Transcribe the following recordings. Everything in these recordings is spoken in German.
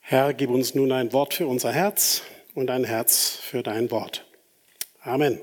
Herr, gib uns nun ein Wort für unser Herz und ein Herz für dein Wort. Amen.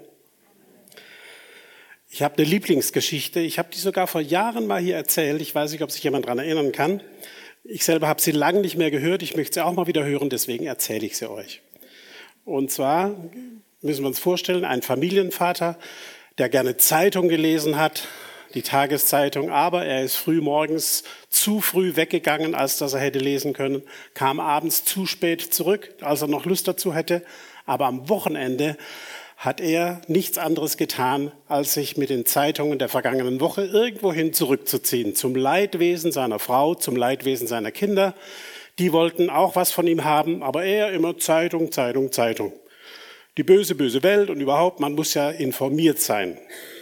Ich habe eine Lieblingsgeschichte. Ich habe die sogar vor Jahren mal hier erzählt. Ich weiß nicht, ob sich jemand daran erinnern kann. Ich selber habe sie lange nicht mehr gehört. Ich möchte sie auch mal wieder hören, deswegen erzähle ich sie euch. Und zwar müssen wir uns vorstellen, ein Familienvater, der gerne Zeitung gelesen hat, die Tageszeitung, aber er ist früh morgens zu früh weggegangen, als dass er hätte lesen können, kam abends zu spät zurück, als er noch Lust dazu hätte. Aber am Wochenende hat er nichts anderes getan, als sich mit den Zeitungen der vergangenen Woche irgendwohin zurückzuziehen. Zum Leidwesen seiner Frau, zum Leidwesen seiner Kinder. Die wollten auch was von ihm haben, aber er immer Zeitung, Zeitung, Zeitung. Die böse, böse Welt und überhaupt, man muss ja informiert sein.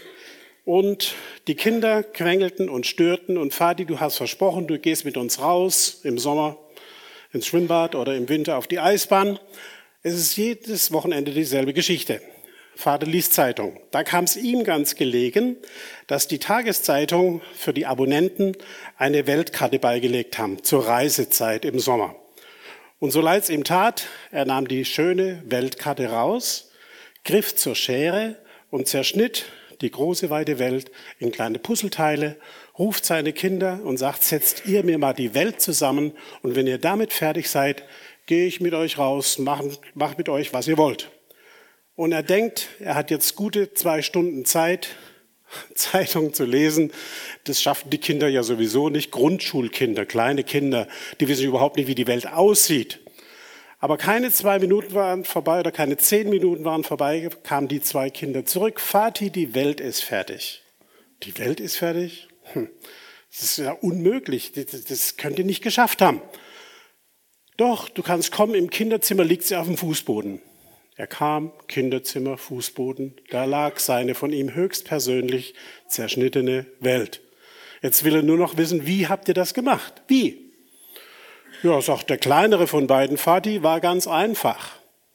Und die Kinder quengelten und störten und Vati, du hast versprochen, du gehst mit uns raus im Sommer ins Schwimmbad oder im Winter auf die Eisbahn. Es ist jedes Wochenende dieselbe Geschichte. Vater liest Zeitung. Da kam es ihm ganz gelegen, dass die Tageszeitung für die Abonnenten eine Weltkarte beigelegt haben zur Reisezeit im Sommer. Und so leid es ihm tat, er nahm die schöne Weltkarte raus, griff zur Schere und zerschnitt die große weite Welt in kleine Puzzleteile, ruft seine Kinder und sagt, setzt ihr mir mal die Welt zusammen und wenn ihr damit fertig seid, gehe ich mit euch raus, mach mit euch, was ihr wollt. Und er denkt, er hat jetzt gute 2 Stunden Zeit, Zeitung zu lesen. Das schaffen die Kinder ja sowieso nicht. Grundschulkinder, kleine Kinder, die wissen überhaupt nicht, wie die Welt aussieht. Aber keine 2 Minuten waren vorbei oder keine 10 Minuten waren vorbei, kamen die 2 Kinder zurück. Vati, die Welt ist fertig. Die Welt ist fertig? Das ist ja unmöglich. Das könnt ihr nicht geschafft haben. Doch, du kannst kommen, im Kinderzimmer liegt sie auf dem Fußboden. Er kam, Kinderzimmer, Fußboden, da lag seine von ihm höchstpersönlich zerschnittene Welt. Jetzt will er nur noch wissen, wie habt ihr das gemacht? Wie? Ja, sagt der kleinere von beiden, Vati, war ganz einfach.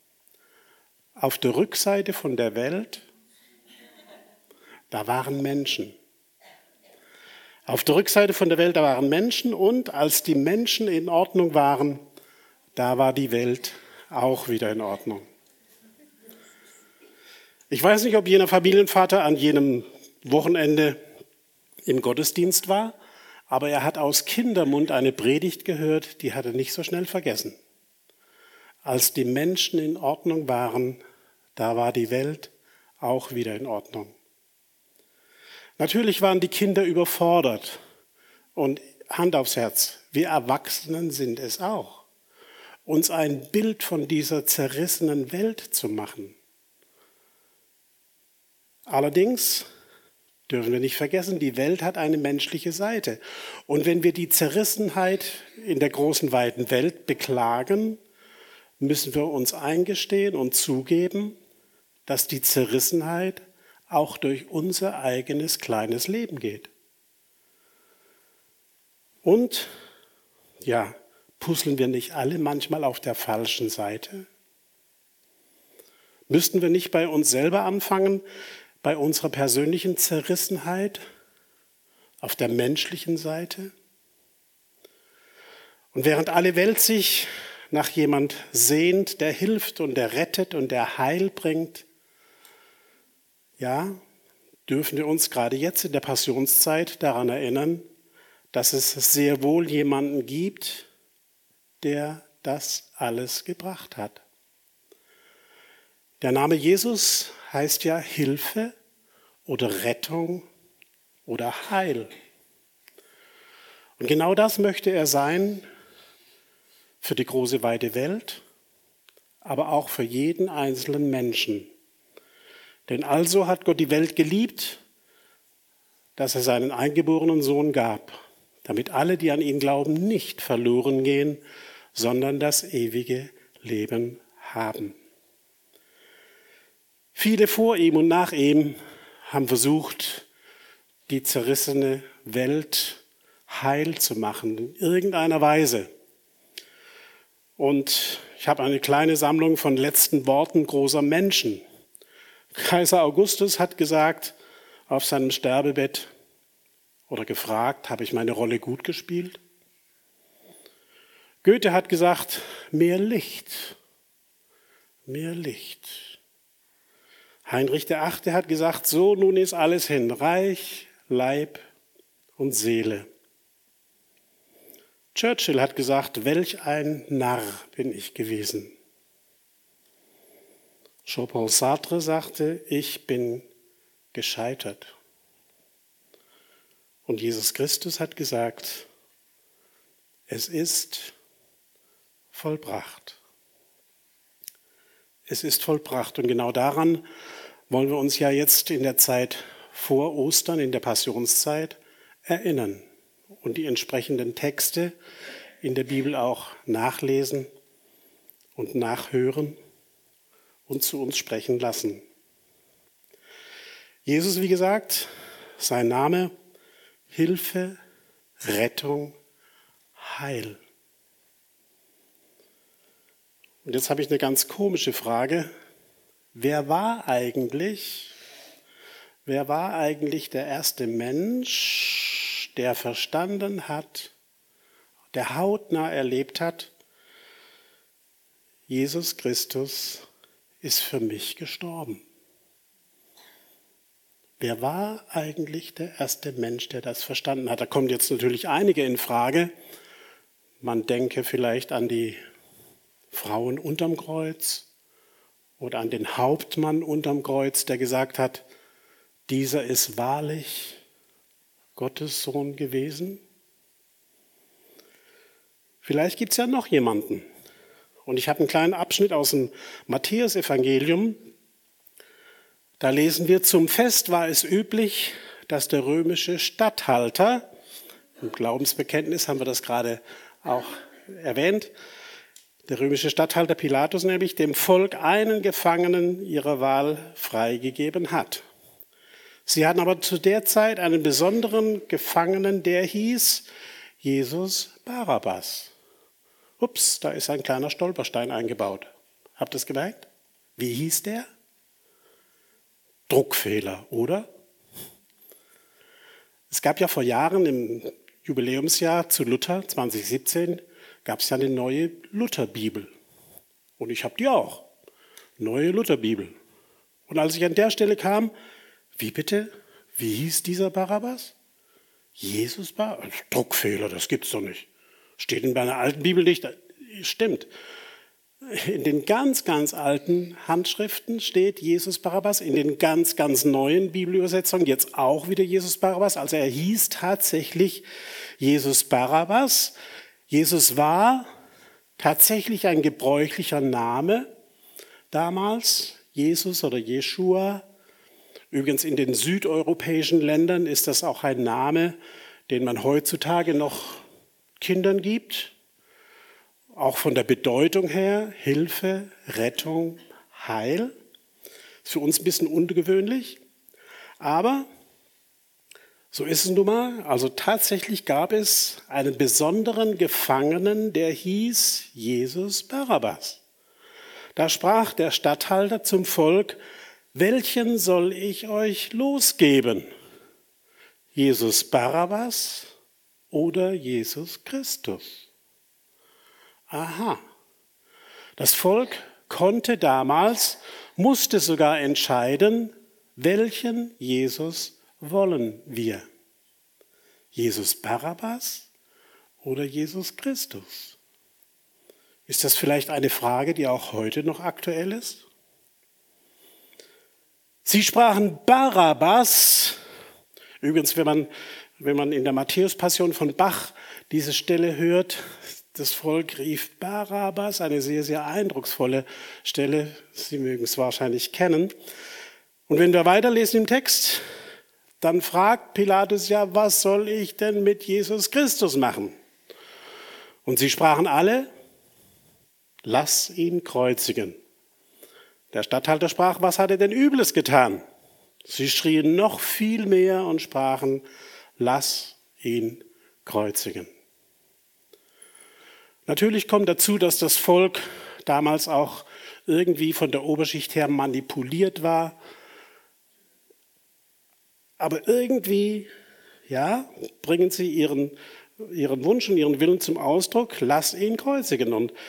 Auf der Rückseite von der Welt, da waren Menschen. Auf der Rückseite von der Welt, da waren Menschen und als die Menschen in Ordnung waren, da war die Welt auch wieder in Ordnung. Ich weiß nicht, ob jener Familienvater an jenem Wochenende im Gottesdienst war, aber er hat aus Kindermund eine Predigt gehört, die hat er nicht so schnell vergessen. Als die Menschen in Ordnung waren, da war die Welt auch wieder in Ordnung. Natürlich waren die Kinder überfordert und Hand aufs Herz, wir Erwachsenen sind es auch, uns ein Bild von dieser zerrissenen Welt zu machen. Allerdings dürfen wir nicht vergessen, die Welt hat eine menschliche Seite. Und wenn wir die Zerrissenheit in der großen, weiten Welt beklagen, müssen wir uns eingestehen und zugeben, dass die Zerrissenheit auch durch unser eigenes kleines Leben geht. Und, ja, puzzeln wir nicht alle manchmal auf der falschen Seite? Müssten wir nicht bei uns selber anfangen, bei unserer persönlichen Zerrissenheit auf der menschlichen Seite? Und während alle Welt sich nach jemand sehnt, der hilft und der rettet und der Heil bringt, ja, dürfen wir uns gerade jetzt in der Passionszeit daran erinnern, dass es sehr wohl jemanden gibt, der das alles gebracht hat. Der Name Jesus heißt ja Hilfe oder Rettung oder Heil. Und genau das möchte er sein für die große weite Welt, aber auch für jeden einzelnen Menschen. Denn also hat Gott die Welt geliebt, dass er seinen eingeborenen Sohn gab, damit alle, die an ihn glauben, nicht verloren gehen, sondern das ewige Leben haben. Viele vor ihm und nach ihm haben versucht, die zerrissene Welt heil zu machen, in irgendeiner Weise. Und ich habe eine kleine Sammlung von letzten Worten großer Menschen. Kaiser Augustus hat gesagt auf seinem Sterbebett oder gefragt, habe ich meine Rolle gut gespielt? Goethe hat gesagt, mehr Licht. Mehr Licht. Heinrich VIII. Hat gesagt, so nun ist alles hin, Reich, Leib und Seele. Churchill hat gesagt, welch ein Narr bin ich gewesen. Jean-Paul Sartre sagte, ich bin gescheitert. Und Jesus Christus hat gesagt, es ist vollbracht. Es ist vollbracht. Und genau daran wollen wir uns ja jetzt in der Zeit vor Ostern, in der Passionszeit, erinnern und die entsprechenden Texte in der Bibel auch nachlesen und nachhören und zu uns sprechen lassen. Jesus, wie gesagt, sein Name, Hilfe, Rettung, Heil. Und jetzt habe ich eine ganz komische Frage. Wer war eigentlich der erste Mensch, der verstanden hat, der hautnah erlebt hat, Jesus Christus ist für mich gestorben? Wer war eigentlich der erste Mensch, der das verstanden hat? Da kommen jetzt natürlich einige in Frage. Man denke vielleicht an die Frauen unterm Kreuz oder an den Hauptmann unterm Kreuz, der gesagt hat, dieser ist wahrlich Gottes Sohn gewesen. Vielleicht gibt es ja noch jemanden. Und ich habe einen kleinen Abschnitt aus dem Matthäusevangelium. Da lesen wir, zum Fest war es üblich, dass der römische Statthalter, im Glaubensbekenntnis haben wir das gerade auch erwähnt, der römische Statthalter Pilatus nämlich dem Volk einen Gefangenen ihrer Wahl freigegeben hat. Sie hatten aber zu der Zeit einen besonderen Gefangenen, der hieß Jesus Barabbas. Ups, da ist ein kleiner Stolperstein eingebaut. Habt ihr es gemerkt? Wie hieß der? Druckfehler, oder? Es gab ja vor Jahren im Jubiläumsjahr zu Luther 2017 gab es ja eine neue Lutherbibel. Und ich habe die auch. Neue Lutherbibel. Und als ich an der Stelle kam, wie bitte? Wie hieß dieser Barabbas? Jesus Barabbas? Druckfehler, das gibt's doch nicht. Steht in meiner alten Bibel nicht. Stimmt. In den ganz, ganz alten Handschriften steht Jesus Barabbas, in den ganz, ganz neuen Bibelübersetzungen jetzt auch wieder Jesus Barabbas. Also er hieß tatsächlich Jesus Barabbas. Jesus war tatsächlich ein gebräuchlicher Name damals, Jesus oder Jeschua. Übrigens in den südeuropäischen Ländern ist das auch ein Name, den man heutzutage noch Kindern gibt. Auch von der Bedeutung her, Hilfe, Rettung, Heil. Ist für uns ein bisschen ungewöhnlich, aber so ist es nun mal. Also tatsächlich gab es einen besonderen Gefangenen, der hieß Jesus Barabbas. Da sprach der Statthalter zum Volk, welchen soll ich euch losgeben? Jesus Barabbas oder Jesus Christus? Aha, das Volk musste sogar entscheiden, welchen Jesus wollen wir? Jesus Barabbas oder Jesus Christus? Ist das vielleicht eine Frage, die auch heute noch aktuell ist? Sie sprachen Barabbas. Übrigens, wenn man in der Matthäus-Passion von Bach diese Stelle hört, das Volk rief Barabbas, eine sehr, sehr eindrucksvolle Stelle. Sie mögen es wahrscheinlich kennen. Und wenn wir weiterlesen im Text, dann fragt Pilatus ja, was soll ich denn mit Jesus Christus machen? Und sie sprachen alle, lass ihn kreuzigen. Der Statthalter sprach, was hat er denn Übles getan? Sie schrien noch viel mehr und sprachen, lass ihn kreuzigen. Natürlich kommt dazu, dass das Volk damals auch irgendwie von der Oberschicht her manipuliert war. Aber irgendwie, ja, bringen sie ihren Wunsch und ihren Willen zum Ausdruck, lass ihn kreuzigen. Und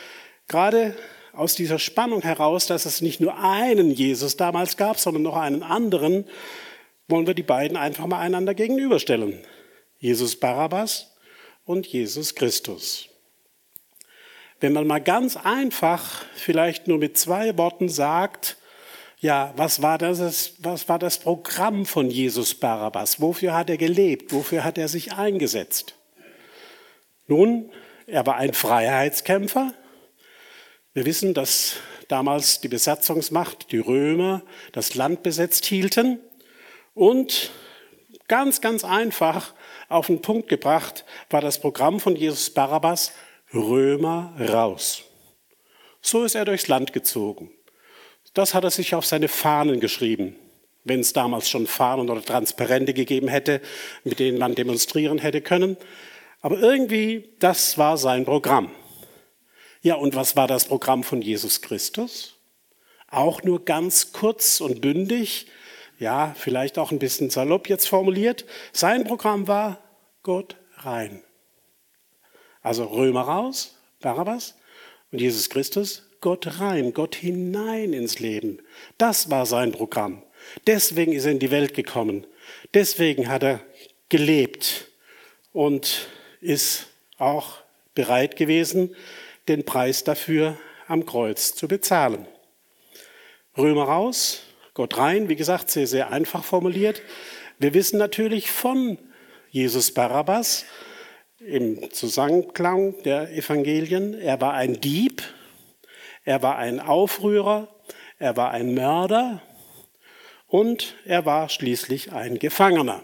Gerade aus dieser Spannung heraus, dass es nicht nur einen Jesus damals gab, sondern noch einen anderen, wollen wir die beiden einfach mal einander gegenüberstellen. Jesus Barabbas und Jesus Christus. Wenn man mal ganz einfach, vielleicht nur mit 2 Worten sagt, ja, was war das Programm von Jesus Barabbas? Wofür hat er gelebt? Wofür hat er sich eingesetzt? Nun, er war ein Freiheitskämpfer. Wir wissen, dass damals die Besatzungsmacht, die Römer, das Land besetzt hielten. Und ganz, ganz einfach auf den Punkt gebracht war das Programm von Jesus Barabbas: Römer raus. So ist er durchs Land gezogen. Das hat er sich auf seine Fahnen geschrieben, wenn es damals schon Fahnen oder Transparente gegeben hätte, mit denen man demonstrieren hätte können. Aber irgendwie, das war sein Programm. Ja, und was war das Programm von Jesus Christus? Auch nur ganz kurz und bündig, ja, vielleicht auch ein bisschen salopp jetzt formuliert. Sein Programm war: Gott rein. Also Römer raus, Barabbas, und Jesus Christus: Gott rein, Gott hinein ins Leben. Das war sein Programm. Deswegen ist er in die Welt gekommen. Deswegen hat er gelebt und ist auch bereit gewesen, den Preis dafür am Kreuz zu bezahlen. Römer raus, Gott rein, wie gesagt, sehr, sehr einfach formuliert. Wir wissen natürlich von Jesus Barabbas im Zusammenklang der Evangelien: Er war ein Dieb, er war ein Aufrührer, er war ein Mörder und er war schließlich ein Gefangener.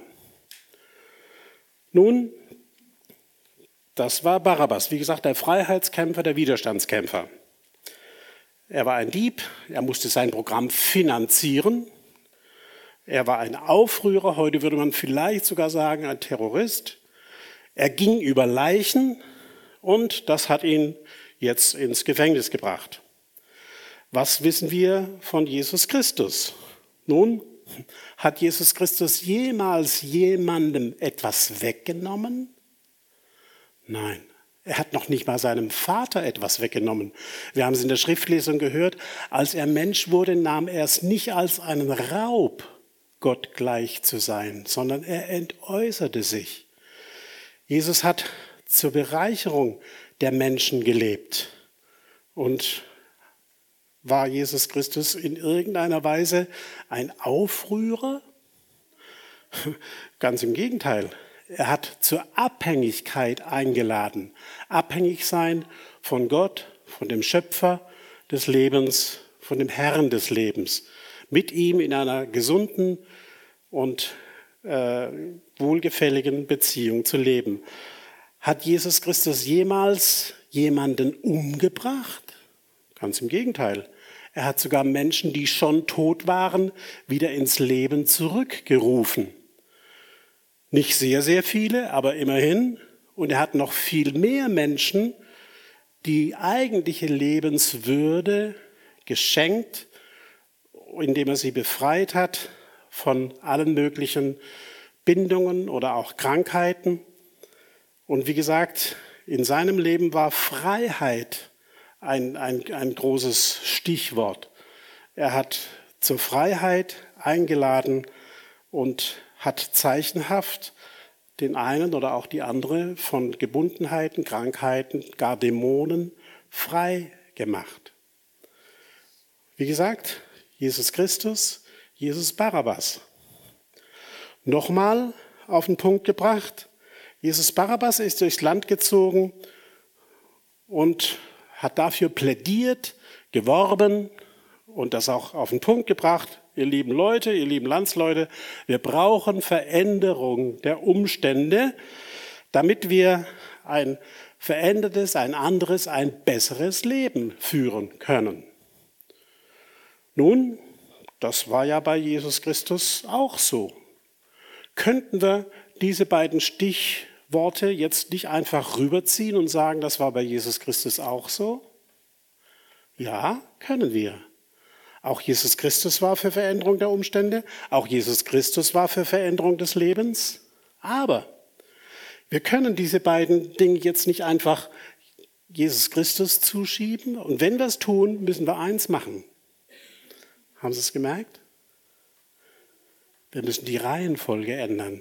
Nun, das war Barabbas, wie gesagt, der Freiheitskämpfer, der Widerstandskämpfer. Er war ein Dieb, er musste sein Programm finanzieren. Er war ein Aufrührer, heute würde man vielleicht sogar sagen ein Terrorist. Er ging über Leichen und das hat ihn jetzt ins Gefängnis gebracht. Was wissen wir von Jesus Christus? Nun, hat Jesus Christus jemals jemandem etwas weggenommen? Nein, er hat noch nicht mal seinem Vater etwas weggenommen. Wir haben es in der Schriftlesung gehört: Als er Mensch wurde, nahm er es nicht als einen Raub, Gott gleich zu sein, sondern er entäußerte sich. Jesus hat zur Bereicherung der Menschen gelebt. Und war Jesus Christus in irgendeiner Weise ein Aufrührer? Ganz im Gegenteil. Er hat zur Abhängigkeit eingeladen. Abhängig sein von Gott, von dem Schöpfer des Lebens, von dem Herrn des Lebens. Mit ihm in einer gesunden und wohlgefälligen Beziehung zu leben. Hat Jesus Christus jemals jemanden umgebracht? Ganz im Gegenteil. Er hat sogar Menschen, die schon tot waren, wieder ins Leben zurückgerufen. Nicht sehr, sehr viele, aber immerhin. Und er hat noch viel mehr Menschen die eigentliche Lebenswürde geschenkt, indem er sie befreit hat von allen möglichen Bindungen oder auch Krankheiten. Und wie gesagt, in seinem Leben war Freiheit ein großes Stichwort. Er hat zur Freiheit eingeladen und hat zeichenhaft den einen oder auch die andere von Gebundenheiten, Krankheiten, gar Dämonen frei gemacht. Wie gesagt, Jesus Christus, Jesus Barabbas. Nochmal auf den Punkt gebracht: Jesus Barabbas ist durchs Land gezogen und hat dafür plädiert, geworben und das auch auf den Punkt gebracht: Ihr lieben Leute, ihr lieben Landsleute, wir brauchen Veränderung der Umstände, damit wir ein verändertes, ein anderes, ein besseres Leben führen können. Nun, das war ja bei Jesus Christus auch so. Könnten wir diese beiden Stichworte jetzt nicht einfach rüberziehen und sagen, das war bei Jesus Christus auch so? Ja, können wir. Auch Jesus Christus war für Veränderung der Umstände, auch Jesus Christus war für Veränderung des Lebens. Aber wir können diese beiden Dinge jetzt nicht einfach Jesus Christus zuschieben. Und wenn wir es tun, müssen wir eins machen. Haben Sie es gemerkt? Wir müssen die Reihenfolge ändern.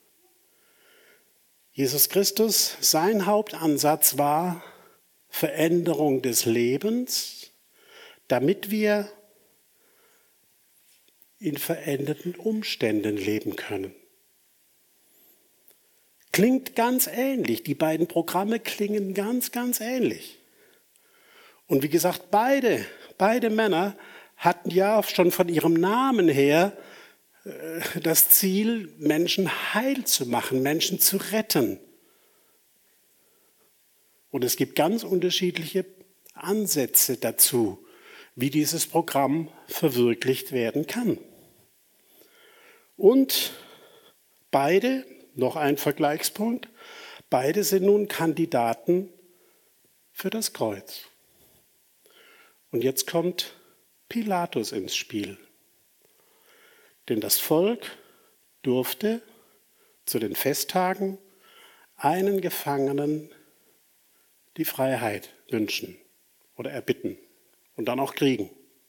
Jesus Christus, sein Hauptansatz war Veränderung des Lebens, damit wir in veränderten Umständen leben können. Klingt ganz ähnlich. Die beiden Programme klingen ganz, ganz ähnlich. Und wie gesagt, beide Männer hatten ja schon von ihrem Namen her das Ziel, Menschen heil zu machen, Menschen zu retten. Und es gibt ganz unterschiedliche Ansätze dazu, wie dieses Programm verwirklicht werden kann. Und beide, noch ein Vergleichspunkt, beide sind nun Kandidaten für das Kreuz. Und jetzt kommt Pilatus ins Spiel. Denn das Volk durfte zu den Festtagen einen Gefangenen die Freiheit wünschen oder erbitten und dann auch kriegen.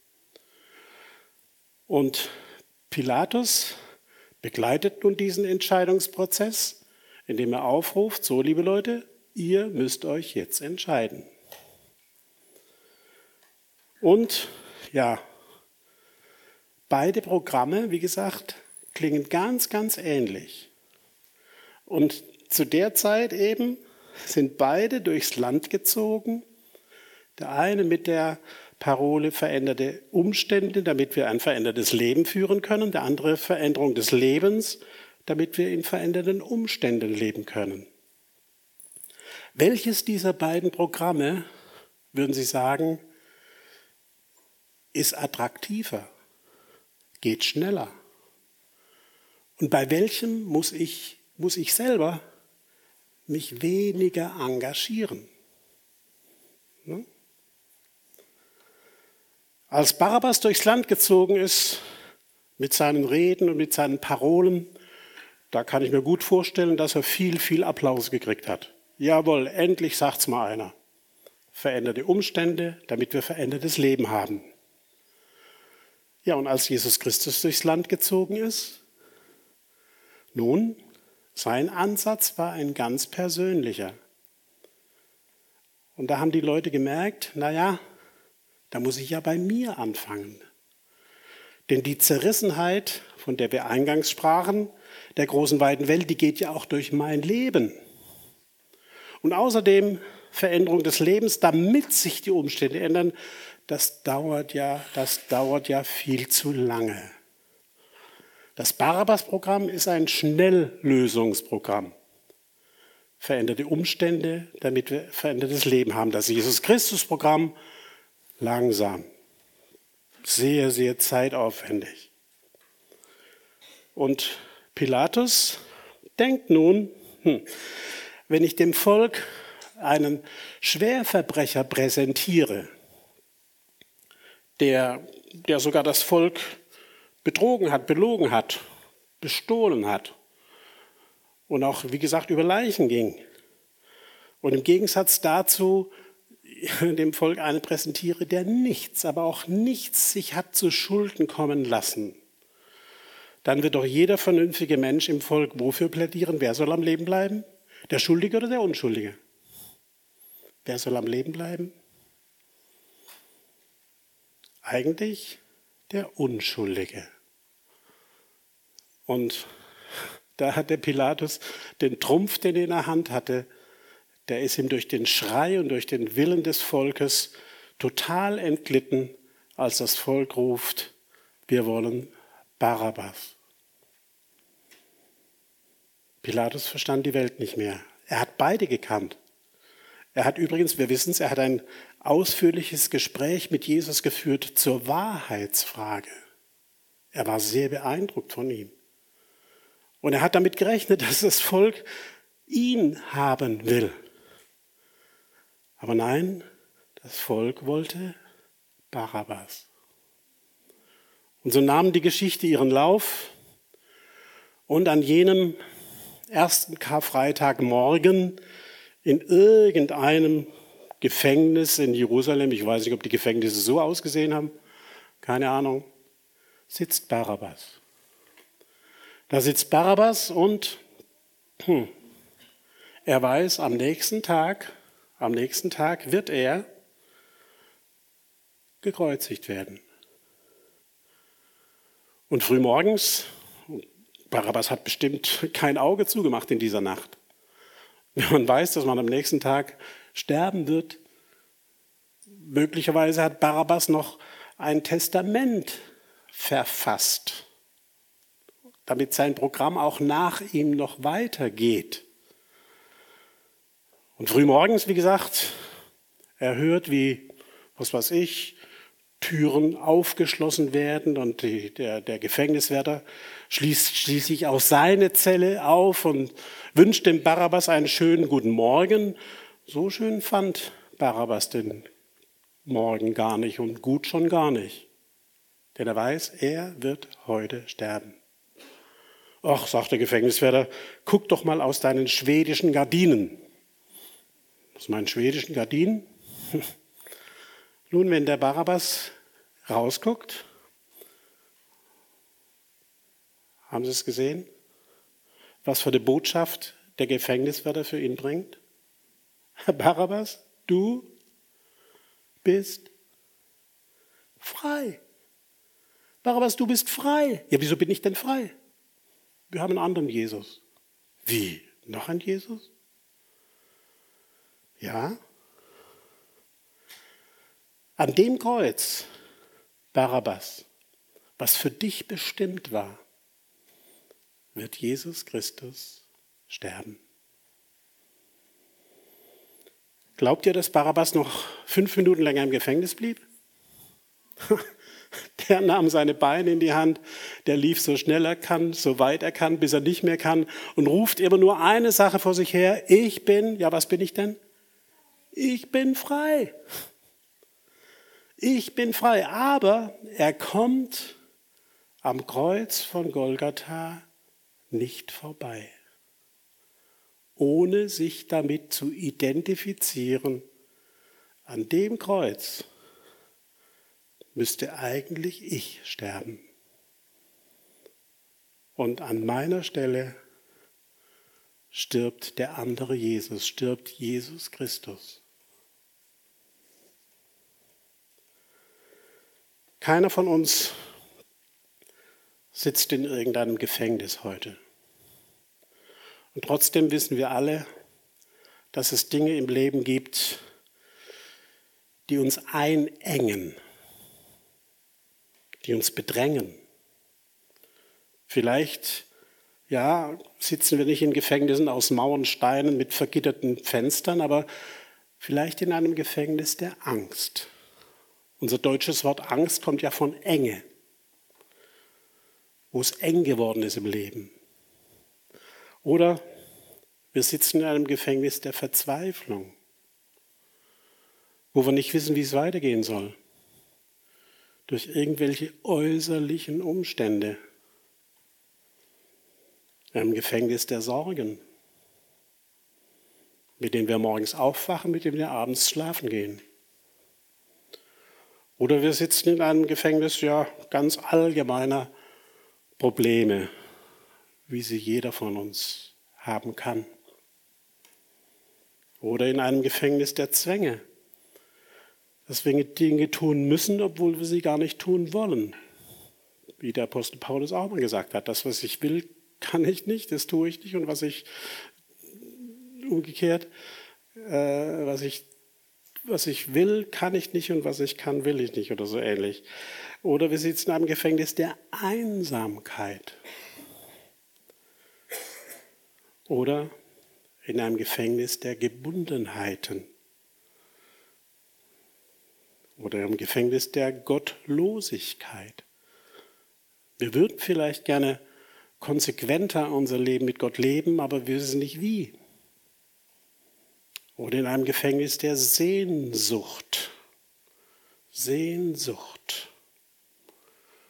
Und Pilatus begleitet nun diesen Entscheidungsprozess, indem er aufruft, so liebe Leute, ihr müsst euch jetzt entscheiden. Und ja, beide Programme, wie gesagt, klingen ganz, ganz ähnlich. Und zu der Zeit eben sind beide durchs Land gezogen. Der eine mit der Parole veränderte Umstände, damit wir ein verändertes Leben führen können. Der andere Veränderung des Lebens, damit wir in veränderten Umständen leben können. Welches dieser beiden Programme, würden Sie sagen, ist attraktiver? Geht schneller. Und bei welchem muss ich selber mich weniger engagieren? Ne? Als Barabbas durchs Land gezogen ist, mit seinen Reden und mit seinen Parolen, da kann ich mir gut vorstellen, dass er viel, viel Applaus gekriegt hat. Jawohl, endlich sagt's mal einer. Veränderte Umstände, damit wir verändertes Leben haben. Ja, und als Jesus Christus durchs Land gezogen ist, nun, sein Ansatz war ein ganz persönlicher. Und da haben die Leute gemerkt, naja, da muss ich ja bei mir anfangen. Denn die Zerrissenheit, von der wir eingangs sprachen, der großen weiten Welt, die geht ja auch durch mein Leben. Und außerdem Veränderung des Lebens, damit sich die Umstände ändern, das dauert ja viel zu lange. Das Barabbas-Programm ist ein Schnelllösungsprogramm. Veränderte Umstände, damit wir verändertes Leben haben. Das Jesus-Christus-Programm langsam, sehr, sehr zeitaufwendig. Und Pilatus denkt nun, wenn ich dem Volk einen Schwerverbrecher präsentiere, der sogar das Volk betrogen hat, belogen hat, bestohlen hat und auch, wie gesagt, über Leichen ging. Und im Gegensatz dazu dem Volk einen präsentiere, der nichts, aber auch nichts sich hat zu Schulden kommen lassen, dann wird doch jeder vernünftige Mensch im Volk wofür plädieren? Wer soll am Leben bleiben? Der Schuldige oder der Unschuldige? Wer soll am Leben bleiben? Eigentlich der Unschuldige. Und da hat der Pilatus den Trumpf, den er in der Hand hatte, der ist ihm durch den Schrei und durch den Willen des Volkes total entglitten, als das Volk ruft, wir wollen Barabbas. Pilatus verstand die Welt nicht mehr. Er hat beide gekannt. Er hat übrigens, wir wissen es, er hat ein ausführliches Gespräch mit Jesus geführt zur Wahrheitsfrage. Er war sehr beeindruckt von ihm. Und er hat damit gerechnet, dass das Volk ihn haben will. Aber nein, das Volk wollte Barabbas. Und so nahm die Geschichte ihren Lauf und an jenem ersten Karfreitagmorgen in irgendeinem Gefängnis in Jerusalem, ich weiß nicht, ob die Gefängnisse so ausgesehen haben, keine Ahnung, sitzt Barabbas. Da sitzt Barabbas und er weiß, am nächsten Tag wird er gekreuzigt werden. Und frühmorgens, Barabbas hat bestimmt kein Auge zugemacht in dieser Nacht. Wenn man weiß, dass man am nächsten Tag sterben wird, möglicherweise hat Barabbas noch ein Testament verfasst, damit sein Programm auch nach ihm noch weitergeht. Und frühmorgens, wie gesagt, er hört, wie, was weiß ich, Türen aufgeschlossen werden und der Gefängniswärter schließt schließlich auch seine Zelle auf und wünscht dem Barabbas einen schönen guten Morgen. So schön fand Barabbas den Morgen gar nicht und gut schon gar nicht. Denn er weiß, er wird heute sterben. Ach, sagt der Gefängniswärter, guck doch mal aus deinen schwedischen Gardinen. Aus meinen schwedischen Gardinen? Nun, wenn der Barabbas rausguckt, haben Sie es gesehen, was für eine Botschaft der Gefängniswärter für ihn bringt? Barabbas, du bist frei. Barabbas, du bist frei. Ja, wieso bin ich denn frei? Wir haben einen anderen Jesus. Wie? Noch ein Jesus? Ja. An dem Kreuz, Barabbas, was für dich bestimmt war, wird Jesus Christus sterben. Glaubt ihr, dass Barabbas noch 5 Minuten länger im Gefängnis blieb? Der nahm seine Beine in die Hand, der lief so schnell er kann, so weit er kann, bis er nicht mehr kann und ruft immer nur eine Sache vor sich her, ich bin, ja was bin ich denn? Ich bin frei. Ich bin frei, aber er kommt am Kreuz von Golgatha nicht vorbei, ohne sich damit zu identifizieren. An dem Kreuz müsste eigentlich ich sterben. Und an meiner Stelle stirbt der andere Jesus, stirbt Jesus Christus. Keiner von uns sitzt in irgendeinem Gefängnis heute. Und trotzdem wissen wir alle, dass es Dinge im Leben gibt, die uns einengen, die uns bedrängen. Vielleicht, ja, sitzen wir nicht in Gefängnissen aus Mauern, Steinen mit vergitterten Fenstern, aber vielleicht in einem Gefängnis der Angst. Unser deutsches Wort Angst kommt ja von Enge, wo es eng geworden ist im Leben. Oder wir sitzen in einem Gefängnis der Verzweiflung, wo wir nicht wissen, wie es weitergehen soll. Durch irgendwelche äußerlichen Umstände. Im Gefängnis der Sorgen, mit denen wir morgens aufwachen, mit denen wir abends schlafen gehen. Oder wir sitzen in einem Gefängnis ja ganz allgemeiner Probleme, wie sie jeder von uns haben kann. Oder in einem Gefängnis der Zwänge, dass wir Dinge tun müssen, obwohl wir sie gar nicht tun wollen. Wie der Apostel Paulus auch mal gesagt hat, das, was ich will, kann ich nicht, das tue ich nicht. Und was ich umgekehrt, was ich will, kann ich nicht und was ich kann, will ich nicht oder so ähnlich. Oder wir sitzen in einem Gefängnis der Einsamkeit. Oder in einem Gefängnis der Gebundenheiten. Oder im Gefängnis der Gottlosigkeit. Wir würden vielleicht gerne konsequenter unser Leben mit Gott leben, aber wir wissen nicht wie. Oder in einem Gefängnis der Sehnsucht. Sehnsucht.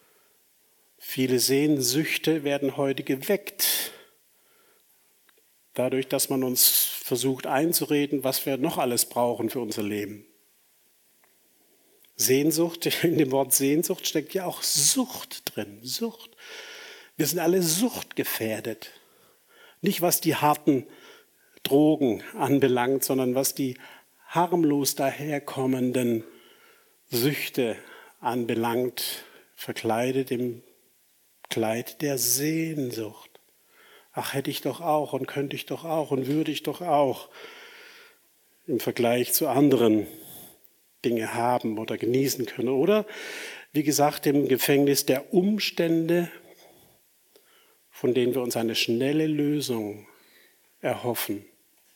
Viele Sehnsüchte werden heute geweckt. Dadurch, dass man uns versucht einzureden, was wir noch alles brauchen für unser Leben. Sehnsucht, in dem Wort Sehnsucht steckt ja auch Sucht drin. Sucht. Wir sind alle suchtgefährdet. Nicht was die harten Drogen anbelangt, sondern was die harmlos daherkommenden Süchte anbelangt, verkleidet im Kleid der Sehnsucht. Ach, hätte ich doch auch und könnte ich doch auch und würde ich doch auch im Vergleich zu anderen Dinge haben oder genießen können. Oder, wie gesagt, im Gefängnis der Umstände, von denen wir uns eine schnelle Lösung erhoffen.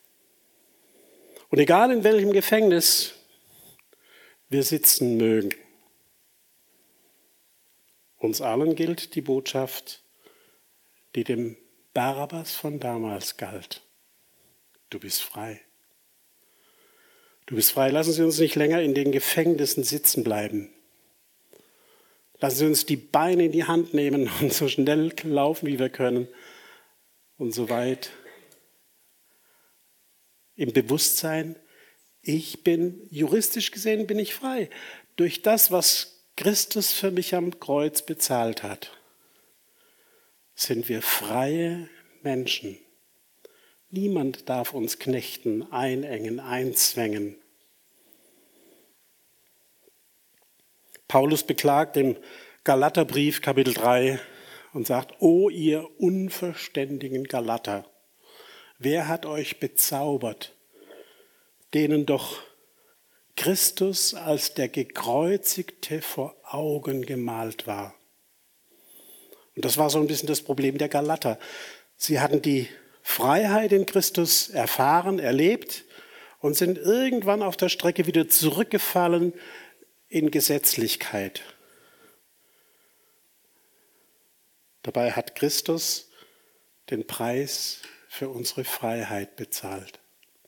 Und egal in welchem Gefängnis wir sitzen mögen, uns allen gilt die Botschaft, die dem Barabbas von damals galt. Du bist frei. Du bist frei. Lassen Sie uns nicht länger in den Gefängnissen sitzen bleiben. Lassen Sie uns die Beine in die Hand nehmen und so schnell laufen, wie wir können und so weit im Bewusstsein, juristisch gesehen bin ich frei. Durch das, was Christus für mich am Kreuz bezahlt hat, sind wir freie Menschen. Niemand darf uns knechten, einengen, einzwängen. Paulus beklagt im Galaterbrief Kapitel 3 und sagt, O ihr unverständigen Galater, wer hat euch bezaubert, denen doch Christus als der Gekreuzigte vor Augen gemalt war? Und das war so ein bisschen das Problem der Galater. Sie hatten die Freiheit in Christus erfahren, erlebt und sind irgendwann auf der Strecke wieder zurückgefallen in Gesetzlichkeit. Dabei hat Christus den Preis für unsere Freiheit bezahlt.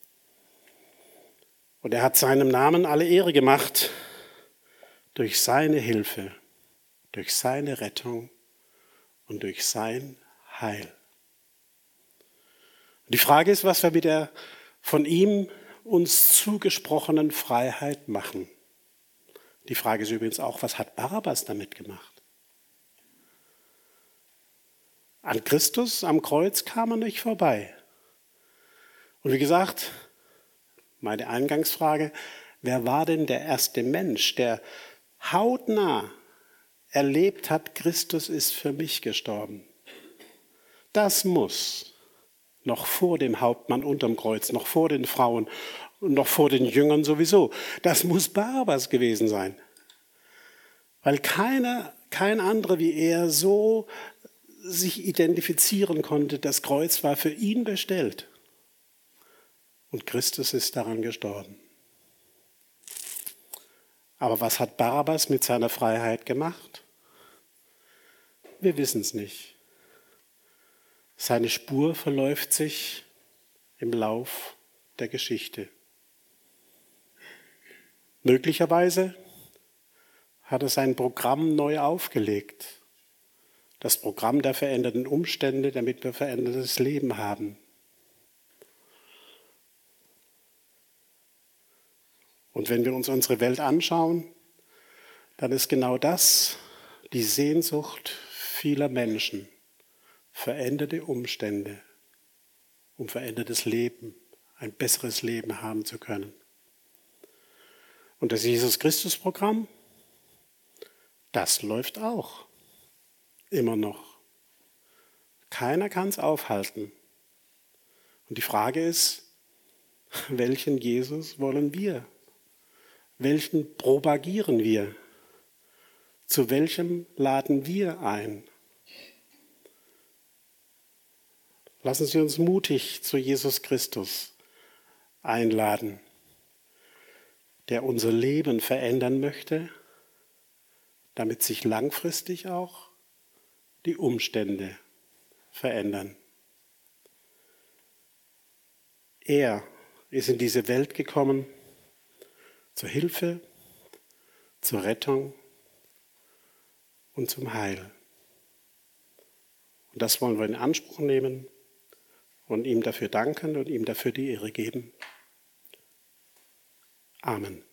Und er hat seinem Namen alle Ehre gemacht durch seine Hilfe, durch seine Rettung und durch sein Heil. Und die Frage ist, was wir mit der von ihm uns zugesprochenen Freiheit machen. Die Frage ist übrigens auch, was hat Barabbas damit gemacht? An Christus am Kreuz kam er nicht vorbei. Und wie gesagt, meine Eingangsfrage, wer war denn der erste Mensch, der hautnah erlebt hat, Christus ist für mich gestorben? Das muss noch vor dem Hauptmann unterm Kreuz, noch vor den Frauen und noch vor den Jüngern sowieso. Das muss Barabbas gewesen sein. Weil kein anderer wie er so sich identifizieren konnte, das Kreuz war für ihn bestellt. Und Christus ist daran gestorben. Aber was hat Barabbas mit seiner Freiheit gemacht? Wir wissen es nicht. Seine Spur verläuft sich im Lauf der Geschichte. Möglicherweise hat er sein Programm neu aufgelegt. Das Programm der veränderten Umstände, damit wir verändertes Leben haben. Und wenn wir uns unsere Welt anschauen, dann ist genau das die Sehnsucht vieler Menschen. Veränderte Umstände, um verändertes Leben, ein besseres Leben haben zu können. Und das Jesus-Christus-Programm, das läuft auch immer noch. Keiner kann es aufhalten. Und die Frage ist, welchen Jesus wollen wir? Welchen propagieren wir? Zu welchem laden wir ein? Lassen Sie uns mutig zu Jesus Christus einladen, der unser Leben verändern möchte, damit sich langfristig auch die Umstände verändern. Er ist in diese Welt gekommen zur Hilfe, zur Rettung und zum Heil. Und das wollen wir in Anspruch nehmen und ihm dafür danken und ihm dafür die Ehre geben. Amen.